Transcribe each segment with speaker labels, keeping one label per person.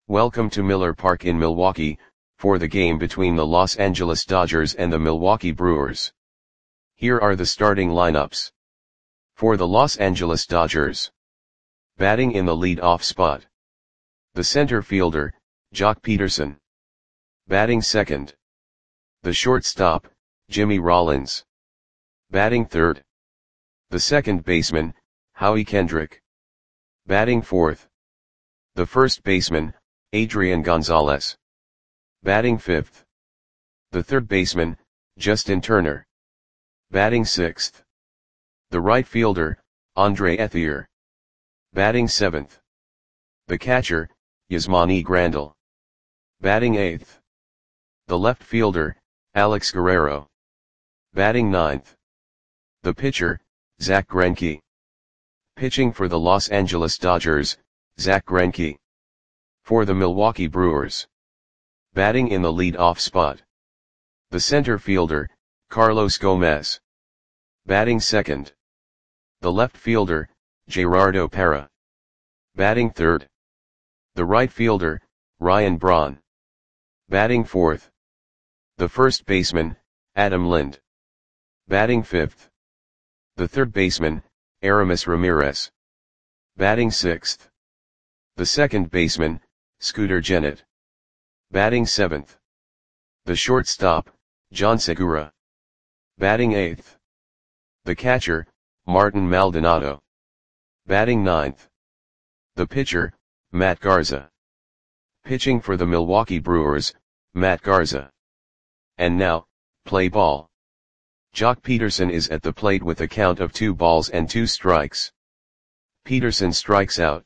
Speaker 1: Welcome to Miller Park in Milwaukee, for the game between the Los Angeles Dodgers and the Milwaukee Brewers. Here are the starting lineups. For the Los Angeles Dodgers. Batting in the lead-off spot. The center fielder, Joc Pederson. Batting second. The shortstop, Jimmy Rollins. Batting third. The second baseman, Howie Kendrick. Batting fourth. The first baseman, Adrian Gonzalez. Batting fifth. The third baseman, Justin Turner. Batting sixth. The right fielder, Andre Ethier. Batting seventh. The catcher, Yasmani Grandal. Batting eighth. The left fielder, Alex Guerrero. Batting ninth. The pitcher, Zack Greinke. Pitching for the Los Angeles Dodgers, Zack Greinke. For the Milwaukee Brewers. Batting in the lead-off spot. The center fielder, Carlos Gomez. Batting second. The left fielder, Gerardo Parra. Batting third. The right fielder, Ryan Braun. Batting fourth. The first baseman, Adam Lind. Batting fifth. The third baseman, Aramis Ramirez. Batting sixth. The second baseman, Scooter Gennett. Batting seventh. The shortstop, John Segura. Batting eighth. The catcher, Martin Maldonado. Batting ninth. The pitcher, Matt Garza. Pitching for the Milwaukee Brewers, Matt Garza. And now, play ball. Joc Pederson is at the plate with a count of 2 balls and 2 strikes. Pederson strikes out.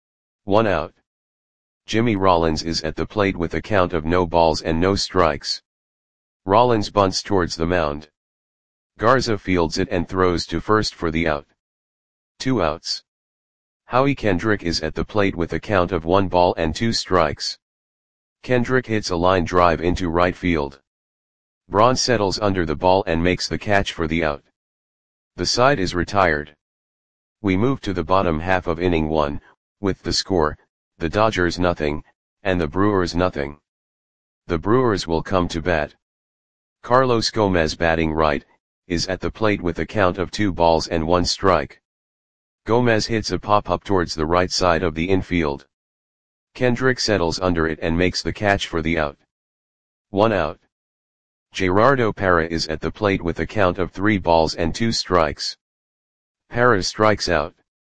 Speaker 1: 1 out. Jimmy Rollins is at the plate with a count of no balls and no strikes. Rollins bunts towards the mound. Garza fields it and throws to first for the out. 2 outs. Howie Kendrick is at the plate with a count of 1 ball and 2 strikes. Kendrick hits a line drive into right field. Braun settles under the ball and makes the catch for the out. The side is retired. We move to the bottom half of inning 1, with the score, the Dodgers nothing, and the Brewers nothing. The Brewers will come to bat. Carlos Gomez batting right, is at the plate with a count of 2 balls and 1 strike. Gomez hits a pop-up towards the right side of the infield. Kendrick settles under it and makes the catch for the out. 1 out. Gerardo Parra is at the plate with a count of 3 balls and 2 strikes. Parra strikes out.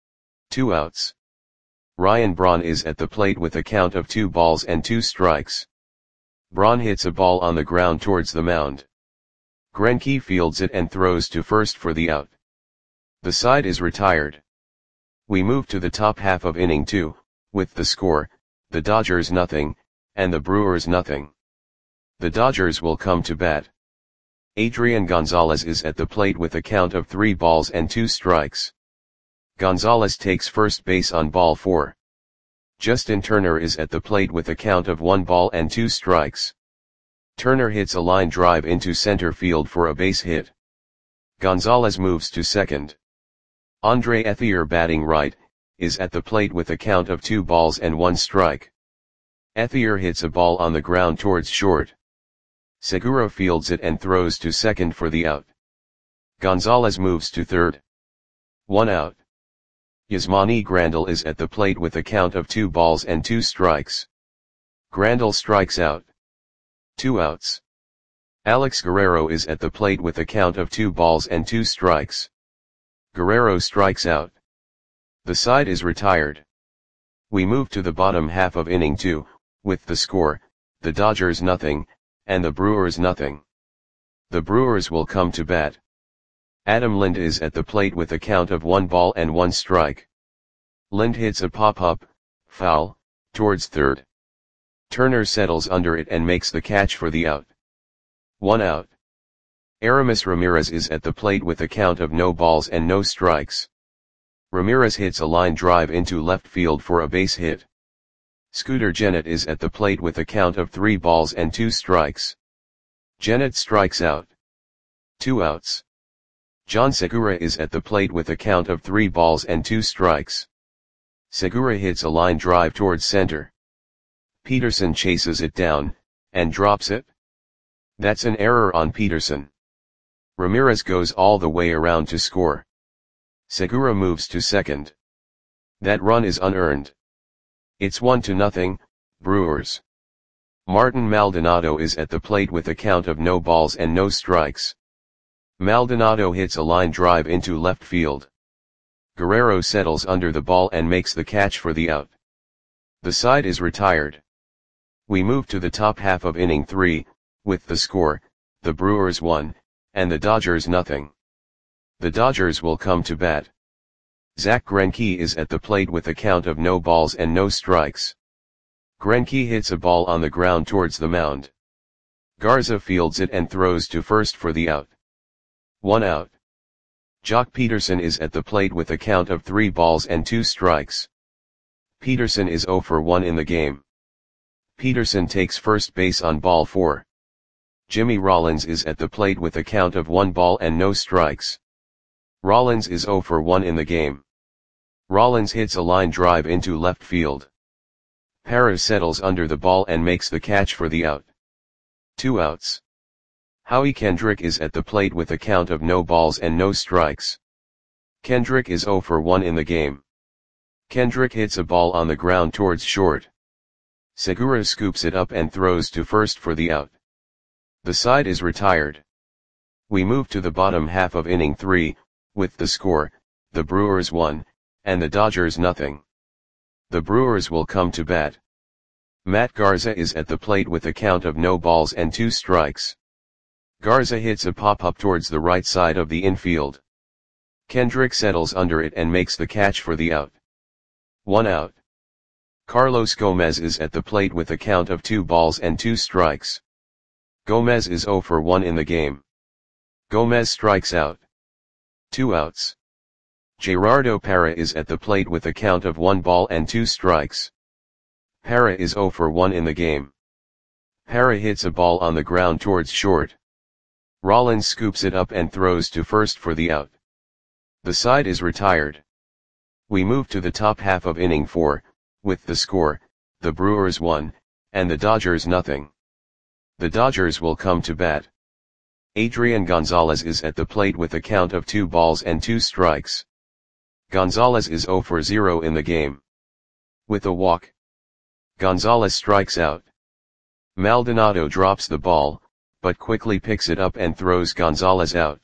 Speaker 1: 2 outs. Ryan Braun is at the plate with a count of 2 balls and 2 strikes. Braun hits a ball on the ground towards the mound. Greinke fields it and throws to first for the out. The side is retired. We move to the top half of inning 2, with the score, the Dodgers nothing, and the Brewers nothing. The Dodgers will come to bat. Adrian Gonzalez is at the plate with a count of 3 balls and 2 strikes. Gonzalez takes first base on ball 4. Justin Turner is at the plate with a count of 1 ball and 2 strikes. Turner hits a line drive into center field for a base hit. Gonzalez moves to second. Andre Ethier batting right, is at the plate with a count of 2 balls and 1 strike. Ethier hits a ball on the ground towards short. Segura fields it and throws to second for the out. Gonzalez moves to third. 1 out. Yasmani Grandal is at the plate with a count of 2 balls and 2 strikes. Grandal strikes out. 2 outs. Alex Guerrero is at the plate with a count of 2 balls and 2 strikes. Guerrero strikes out. The side is retired. We move to the bottom half of inning 2, with the score, the Dodgers nothing, and the Brewers nothing. The Brewers will come to bat. Adam Lind is at the plate with a count of 1 ball and 1 strike. Lind hits a pop-up, foul, towards third. Turner settles under it and makes the catch for the out. 1 out. Aramis Ramirez is at the plate with a count of no balls and no strikes. Ramirez hits a line drive into left field for a base hit. Scooter Gennett is at the plate with a count of 3 balls and 2 strikes. Gennett strikes out. 2 outs. John Segura is at the plate with a count of 3 balls and 2 strikes. Segura hits a line drive towards center. Peterson chases it down, and drops it. That's an error on Peterson. Ramirez goes all the way around to score. Segura moves to second. That run is unearned. It's 1-0, Brewers. Martin Maldonado is at the plate with a count of no balls and no strikes. Maldonado hits a line drive into left field. Guerrero settles under the ball and makes the catch for the out. The side is retired. We move to the top half of inning 3, with the score, the Brewers 1, and the Dodgers nothing. The Dodgers will come to bat. Zach Greinke is at the plate with a count of no balls and no strikes. Greinke hits a ball on the ground towards the mound. Garza fields it and throws to first for the out. 1 out. Jock Peterson is at the plate with a count of 3 balls and 2 strikes. Peterson is 0 for 1 in the game. Peterson takes first base on ball 4. Jimmy Rollins is at the plate with a count of 1 ball and no strikes. Rollins is 0 for 1 in the game. Rollins hits a line drive into left field. Parra settles under the ball and makes the catch for the out. 2 outs. Howie Kendrick is at the plate with a count of no balls and no strikes. Kendrick is 0 for 1 in the game. Kendrick hits a ball on the ground towards short. Segura scoops it up and throws to first for the out. The side is retired. We move to the bottom half of inning 3, with the score, the Brewers 1, and the Dodgers nothing. The Brewers will come to bat. Matt Garza is at the plate with a count of no balls and 2 strikes. Garza hits a pop-up towards the right side of the infield. Kendrick settles under it and makes the catch for the out. 1 out. Carlos Gomez is at the plate with a count of 2 balls and 2 strikes. Gomez is 0 for 1 in the game. Gomez strikes out. 2 outs. Gerardo Parra is at the plate with a count of 1 ball and 2 strikes. Parra is 0 for 1 in the game. Parra hits a ball on the ground towards short. Rollins scoops it up and throws to first for the out. The side is retired. We move to the top half of inning 4, with the score, the Brewers 1, and the Dodgers nothing. The Dodgers will come to bat. Adrian Gonzalez is at the plate with a count of 2 balls and 2 strikes. Gonzalez is 0 for 0 in the game. With a walk, Gonzalez strikes out. Maldonado drops the ball, but quickly picks it up and throws Gonzalez out.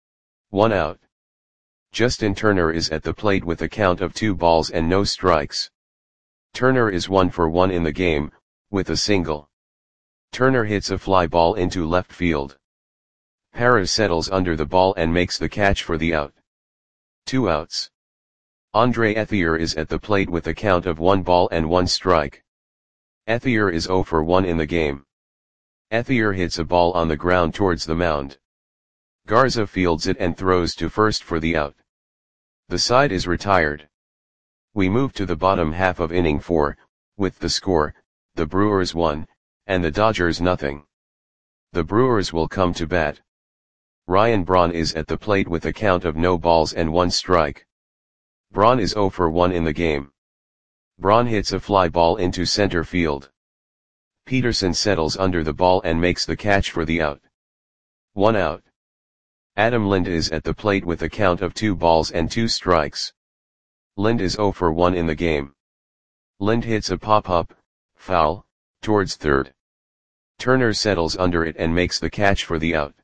Speaker 1: 1 out. Justin Turner is at the plate with a count of 2 balls and no strikes. Turner is 1 for 1 in the game, with a single. Turner hits a fly ball into left field. Parra settles under the ball and makes the catch for the out. 2 outs. Andre Ethier is at the plate with a count of 1 ball and 1 strike. Ethier is 0 for 1 in the game. Ethier hits a ball on the ground towards the mound. Garza fields it and throws to first for the out. The side is retired. We move to the bottom half of inning 4, with the score, the Brewers 1, and the Dodgers nothing. The Brewers will come to bat. Ryan Braun is at the plate with a count of no balls and 1 strike. Braun is 0 for 1 in the game. Braun hits a fly ball into center field. Peterson settles under the ball and makes the catch for the out. 1 out. Adam Lind is at the plate with a count of 2 balls and 2 strikes. Lind is 0 for 1 in the game. Lind hits a pop-up, foul, towards third. Turner settles under it and makes the catch for the out.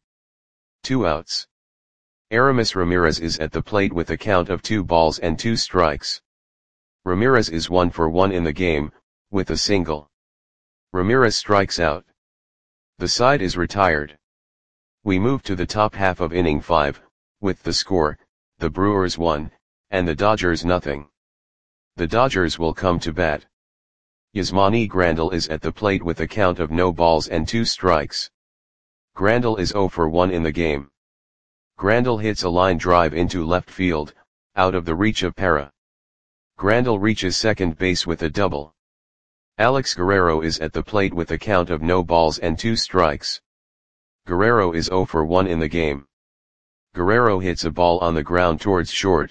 Speaker 1: 2 outs. Aramis Ramirez is at the plate with a count of 2 balls and 2 strikes. Ramirez is 1 for 1 in the game, with a single. Ramirez strikes out. The side is retired. We move to the top half of inning 5, with the score, the Brewers 1, and the Dodgers nothing. The Dodgers will come to bat. Yasmani Grandal is at the plate with a count of no balls and 2 strikes. Grandal is 0 for 1 in the game. Grandal hits a line drive into left field, out of the reach of Parra. Grandal reaches second base with a double. Alex Guerrero is at the plate with a count of no balls and 2 strikes. Guerrero is 0 for 1 in the game. Guerrero hits a ball on the ground towards short.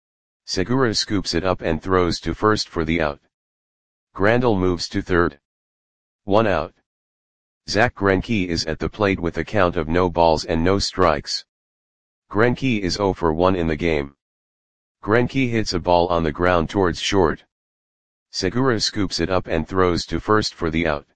Speaker 1: Segura scoops it up and throws to first for the out. Grandal moves to third. 1 out. Zach Greinke is at the plate with a count of no balls and no strikes. Greinke is 0 for 1 in the game. Greinke hits a ball on the ground towards short. Segura scoops it up and throws to first for the out.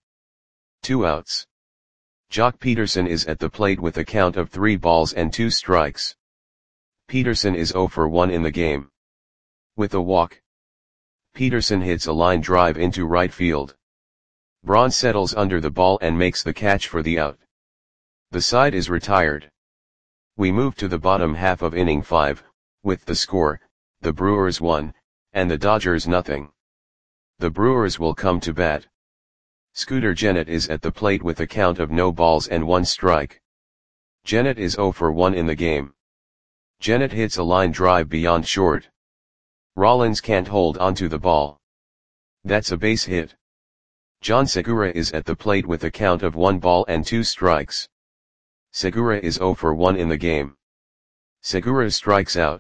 Speaker 1: 2 outs. Joc Pederson is at the plate with a count of 3 balls and 2 strikes. Pederson is 0 for 1 in the game. With a walk, Pederson hits a line drive into right field. Braun settles under the ball and makes the catch for the out. The side is retired. We move to the bottom half of inning 5, with the score, the Brewers 1, and the Dodgers nothing. The Brewers will come to bat. Scooter Gennett is at the plate with a count of no balls and 1 strike. Gennett is 0 for 1 in the game. Gennett hits a line drive beyond short. Rollins can't hold onto the ball. That's a base hit. John Segura is at the plate with a count of 1 ball and 2 strikes. Segura is 0 for 1 in the game. Segura strikes out.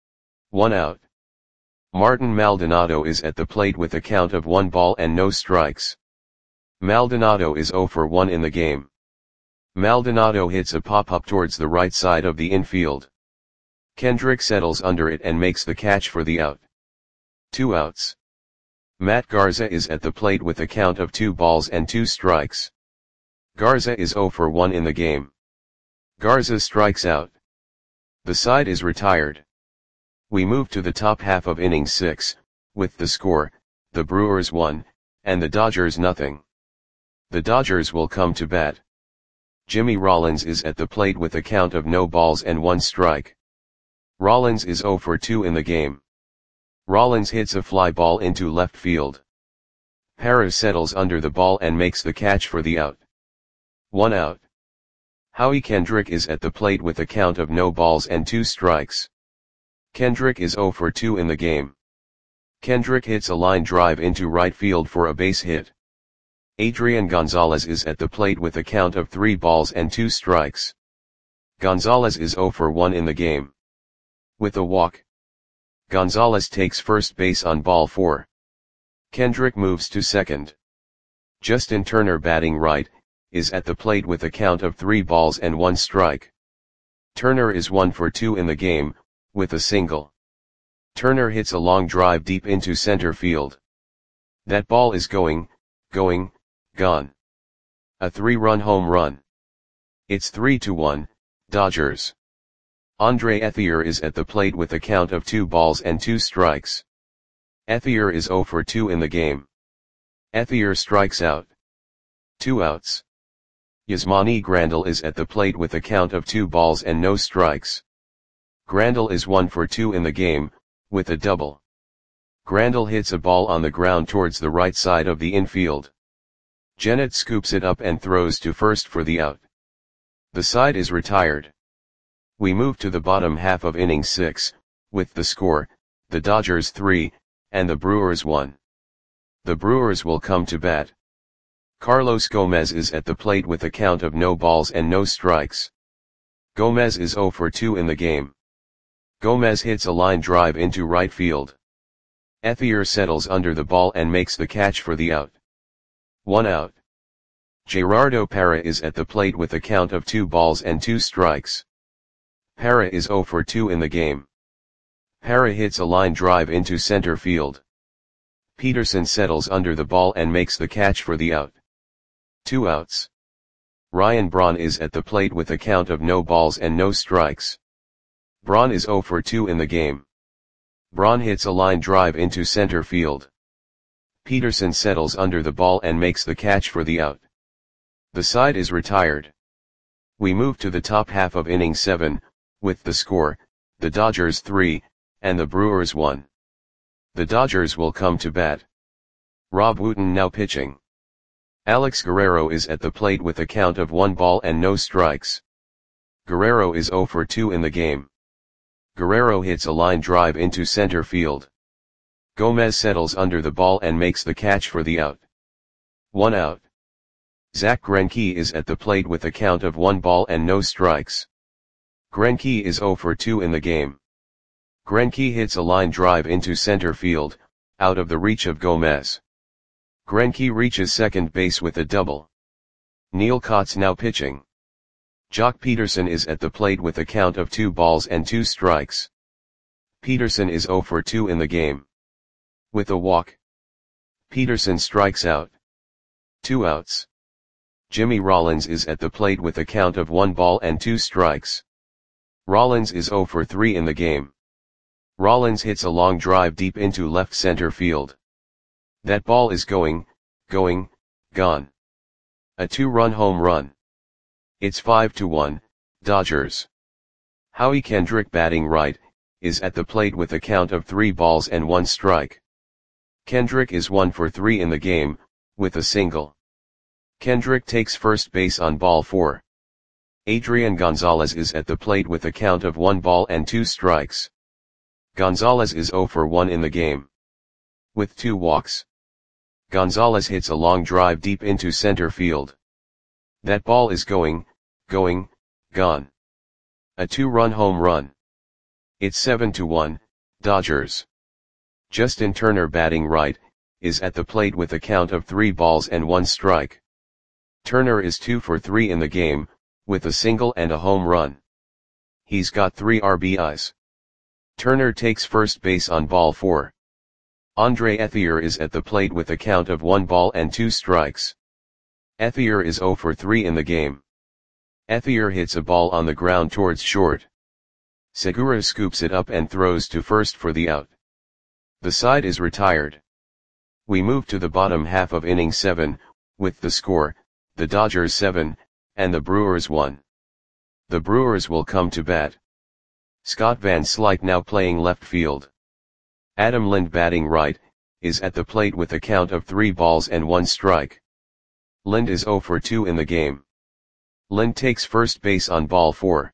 Speaker 1: 1 out. Martin Maldonado is at the plate with a count of 1 ball and no strikes. Maldonado is 0 for 1 in the game. Maldonado hits a pop-up towards the right side of the infield. Kendrick settles under it and makes the catch for the out. 2 outs. Matt Garza is at the plate with a count of 2 balls and 2 strikes. Garza is 0 for 1 in the game. Garza strikes out. The side is retired. We move to the top half of inning 6, with the score, the Brewers 1, and the Dodgers nothing. The Dodgers will come to bat. Jimmy Rollins is at the plate with a count of no balls and 1 strike. Rollins is 0 for 2 in the game. Rollins hits a fly ball into left field. Parra settles under the ball and makes the catch for the out. 1 out. Howie Kendrick is at the plate with a count of no balls and 2 strikes. Kendrick is 0 for 2 in the game. Kendrick hits a line drive into right field for a base hit. Adrian Gonzalez is at the plate with a count of 3 balls and 2 strikes. Gonzalez is 0 for 1 in the game. With a walk, Gonzalez takes first base on ball 4. Kendrick moves to second. Justin Turner, batting right, is at the plate with a count of 3 balls and 1 strike. Turner is 1 for 2 in the game, with a single. Turner hits a long drive deep into center field. That ball is gone. A 3-run home run. It's 3-1, Dodgers. Andre Ethier is at the plate with a count of 2 balls and 2 strikes. Ethier is 0 for 2 in the game. Ethier strikes out. 2 outs. Yasmani Grandal is at the plate with a count of 2 balls and no strikes. Grandal is 1 for 2 in the game, with a double. Grandal hits a ball on the ground towards the right side of the infield. Gennett scoops it up and throws to first for the out. The side is retired. We move to the bottom half of inning 6, with the score, the Dodgers 3, and the Brewers 1. The Brewers will come to bat. Carlos Gomez is at the plate with a count of no balls and no strikes. Gomez is 0 for 2 in the game. Gomez hits a line drive into right field. Ethier settles under the ball and makes the catch for the out. 1 out. Gerardo Parra is at the plate with a count of 2 balls and 2 strikes. Parra is 0 for 2 in the game. Parra hits a line drive into center field. Pederson settles under the ball and makes the catch for the out. 2 outs. Ryan Braun is at the plate with a count of no balls and no strikes. Braun is 0 for 2 in the game. Braun hits a line drive into center field. Pederson settles under the ball and makes the catch for the out. The side is retired. We move to the top half of inning 7, with the score, the Dodgers 3, and the Brewers 1. The Dodgers will come to bat. Rob Wooten now pitching. Alex Guerrero is at the plate with a count of 1 ball and no strikes. Guerrero is 0 for 2 in the game. Guerrero hits a line drive into center field. Gomez settles under the ball and makes the catch for the out. 1 out. Zach Greinke is at the plate with a count of 1 ball and no strikes. Greinke is 0 for 2 in the game. Greinke hits a line drive into center field, out of the reach of Gomez. Greinke reaches second base with a double. Neil Kotz now pitching. Jock Peterson is at the plate with a count of 2 balls and 2 strikes. Peterson is 0 for 2 in the game. With a walk, Peterson strikes out. 2 outs. Jimmy Rollins is at the plate with a count of 1 ball and 2 strikes. Rollins is 0 for 3 in the game. Rollins hits a long drive deep into left center field. That ball is going, gone. A 2-run home run. It's 5-1, Dodgers. Howie Kendrick batting right, is at the plate with a count of 3 balls and 1 strike. Kendrick is 1 for 3 in the game, with a single. Kendrick takes first base on ball 4. Adrian Gonzalez is at the plate with a count of 1 ball and 2 strikes. Gonzalez is 0 for 1 in the game. With 2 walks, Gonzalez hits a long drive deep into center field. That ball is going, gone. A 2-run home run. It's 7-1, Dodgers. Justin Turner batting right, is at the plate with a count of 3 balls and 1 strike. Turner is 2 for 3 in the game, with a single and a home run. He's got 3 RBIs. Turner takes first base on ball 4. Andre Ethier is at the plate with a count of 1 ball and 2 strikes. Ethier is 0 for 3 in the game. Ethier hits a ball on the ground towards short. Segura scoops it up and throws to first for the out. The side is retired. We move to the bottom half of inning 7, with the score, the Dodgers 7, and the Brewers 1. The Brewers will come to bat. Scott Van Slyke now playing left field. Adam Lind batting right, is at the plate with a count of 3 balls and 1 strike. Lind is 0 for 2 in the game. Lind takes first base on ball 4.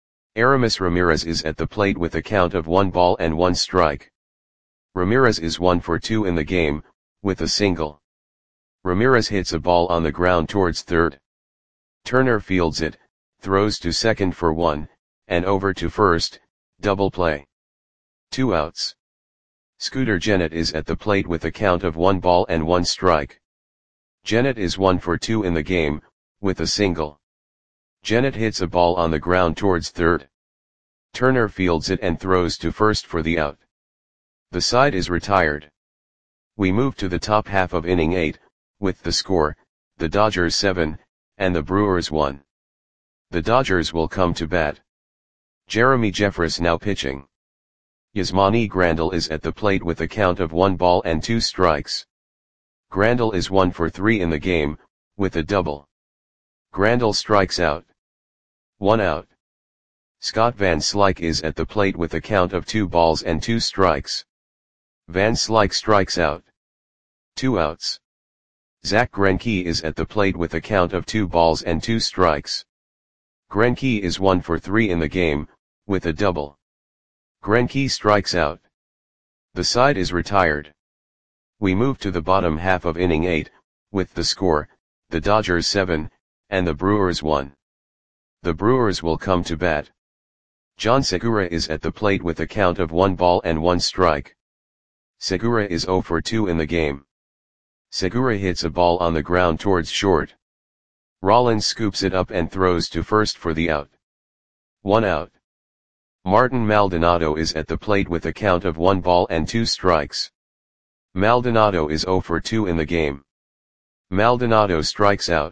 Speaker 1: Aramis Ramirez is at the plate with a count of 1 ball and 1 strike. Ramirez is 1 for 2 in the game, with a single. Ramirez hits a ball on the ground towards third. Turner fields it, throws to second for 1, and over to first, double play. 2 outs. Scooter Gennett is at the plate with a count of 1 ball and 1 strike. Gennett is 1 for 2 in the game, with a single. Gennett hits a ball on the ground towards third. Turner fields it and throws to first for the out. The side is retired. We move to the top half of inning 8, with the score, the Dodgers 7, and the Brewers 1. The Dodgers will come to bat. Jeremy Jeffress now pitching. Yasmani Grandal is at the plate with a count of 1 ball and 2 strikes. Grandal is 1 for 3 in the game, with a double. Grandal strikes out. 1 out. Scott Van Slyke is at the plate with a count of 2 balls and 2 strikes. Van Slyke strikes out. 2 outs. Zach Greinke is at the plate with a count of 2 balls and 2 strikes. Greinke is 1 for 3 in the game, with a double. Greinke strikes out. The side is retired. We move to the bottom half of inning 8, with the score, the Dodgers 7, and the Brewers 1. The Brewers will come to bat. John Segura is at the plate with a count of 1 ball and 1 strike. Segura is 0 for 2 in the game. Segura hits a ball on the ground towards short. Rollins scoops it up and throws to first for the out. 1 out. Martin Maldonado is at the plate with a count of 1 ball and 2 strikes. Maldonado is 0 for 2 in the game. Maldonado strikes out.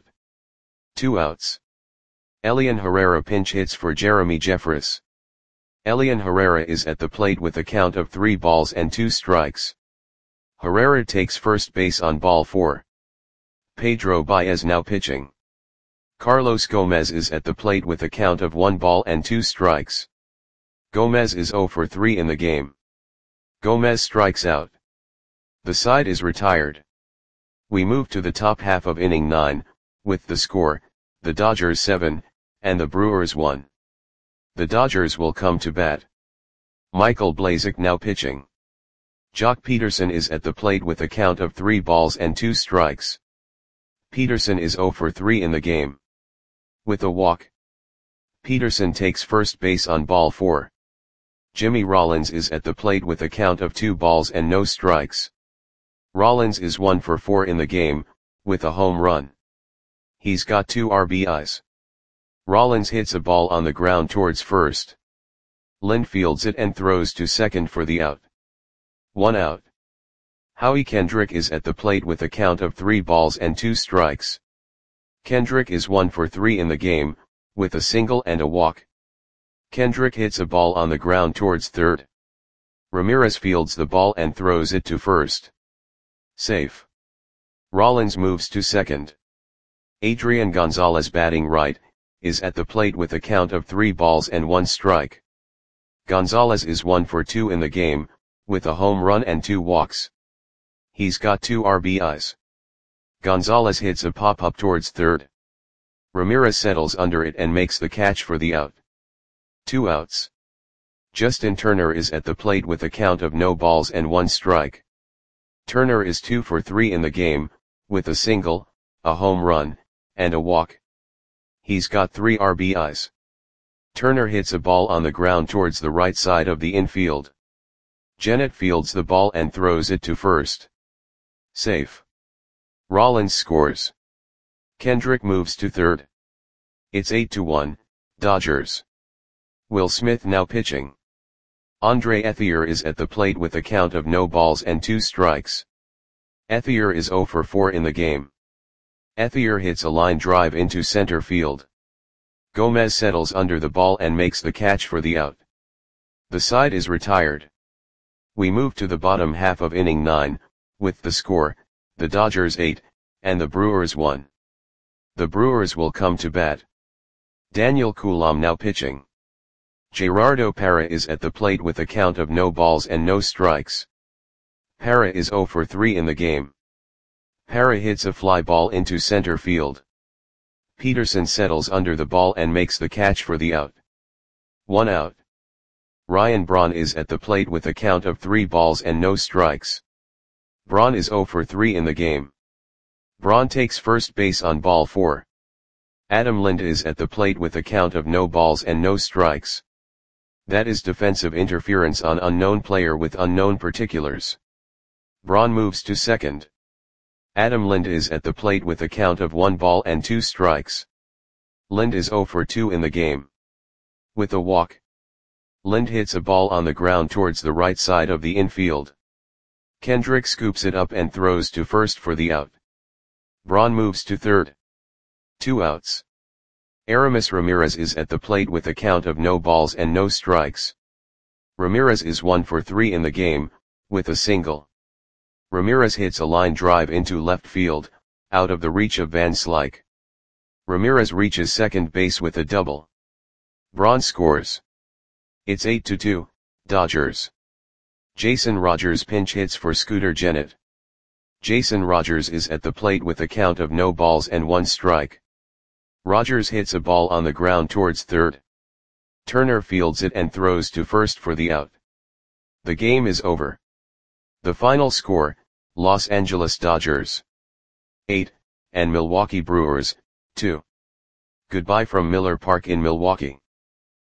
Speaker 1: 2 outs. Elian Herrera pinch hits for Jeremy Jeffress. Elian Herrera is at the plate with a count of 3 balls and 2 strikes. Herrera takes first base on ball 4. Pedro Baez now pitching. Carlos Gomez is at the plate with a count of 1 ball and 2 strikes. Gomez is 0 for 3 in the game. Gomez strikes out. The side is retired. We move to the top half of inning 9, with the score, the Dodgers 7, and the Brewers 1. The Dodgers will come to bat. Michael Blazek now pitching. Jock Peterson is at the plate with a count of 3 balls and 2 strikes. Peterson is 0 for 3 in the game. With a walk, Peterson takes first base on ball 4. Jimmy Rollins is at the plate with a count of 2 balls and no strikes. Rollins is 1 for 4 in the game, with a home run. He's got 2 RBIs. Rollins hits a ball on the ground towards first. Lind fields it and throws to second for the out. 1 out. Howie Kendrick is at the plate with a count of 3 balls and 2 strikes. Kendrick is 1 for 3 in the game, with a single and a walk. Kendrick hits a ball on the ground towards third. Ramirez fields the ball and throws it to first. Safe. Rollins moves to second. Adrian Gonzalez, batting right, is at the plate with a count of 3 balls and 1 strike. Gonzalez is 1 for 2 in the game, with a home run and 2 walks. He's got 2 RBIs. Gonzalez hits a pop-up towards third. Ramirez settles under it and makes the catch for the out. 2 outs. Justin Turner is at the plate with a count of no balls and 1 strike. Turner is 2 for 3 in the game, with a single, a home run, and a walk. He's got 3 RBIs. Turner hits a ball on the ground towards the right side of the infield. Gennett fields the ball and throws it to first. Safe. Rollins scores. Kendrick moves to third. It's 8-1, Dodgers. Will Smith now pitching. Andre Ethier is at the plate with a count of no balls and 2 strikes. Ethier is 0 for 4 in the game. Ethier hits a line drive into center field. Gomez settles under the ball and makes the catch for the out. The side is retired. We move to the bottom half of inning 9, with the score, the Dodgers 8, and the Brewers 1. The Brewers will come to bat. Daniel Coulombe now pitching. Gerardo Parra is at the plate with a count of no balls and no strikes. Parra is 0 for 3 in the game. Parra hits a fly ball into center field. Peterson settles under the ball and makes the catch for the out. 1 out. Ryan Braun is at the plate with a count of 3 balls and no strikes. Braun is 0 for 3 in the game. Braun takes first base on ball 4. Adam Lind is at the plate with a count of no balls and no strikes. That is defensive interference on unknown player with unknown particulars. Braun moves to second. Adam Lind is at the plate with a count of 1 ball and 2 strikes. Lind is 0 for 2 in the game. With a walk. Lind hits a ball on the ground towards the right side of the infield. Kendrick scoops it up and throws to first for the out. Braun moves to third. 2 outs. Aramis Ramirez is at the plate with a count of no balls and no strikes. Ramirez is 1 for 3 in the game, with a single. Ramirez hits a line drive into left field, out of the reach of Van Slyke. Ramirez reaches second base with a double. Braun scores. It's 8-2, Dodgers. Jason Rogers pinch hits for Scooter Gennett. Jason Rogers is at the plate with a count of no balls and 1 strike. Rogers hits a ball on the ground towards third. Turner fields it and throws to first for the out. The game is over. The final score, Los Angeles Dodgers 8, and Milwaukee Brewers 2. Goodbye from Miller Park in Milwaukee.